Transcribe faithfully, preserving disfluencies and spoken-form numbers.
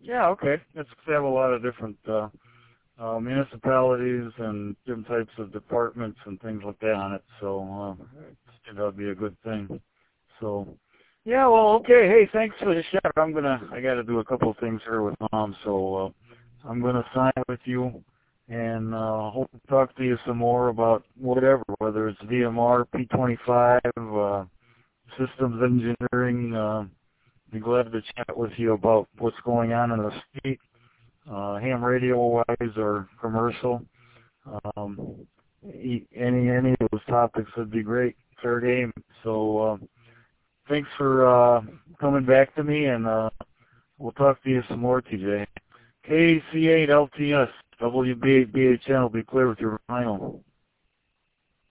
Yeah, okay. It's they have a lot of different uh, uh, municipalities and different types of departments and things like that on it. So uh, I think that would be a good thing. So yeah, well, okay. Hey, thanks for the shout. I'm gonna I got to do a couple of things here with mom, so uh, I'm gonna sign with you, and uh, hope to talk to you some more about whatever, whether it's V M R, P twenty-five, uh, systems engineering. Uh, be glad to chat with you about what's going on in the state, uh, ham radio-wise or commercial. Um, e- any any of those topics would be great. Fair game. So uh, thanks for uh, coming back to me, and uh, we'll talk to you some more, T J. K C eight L T S, W B eight B H N will be clear with your final.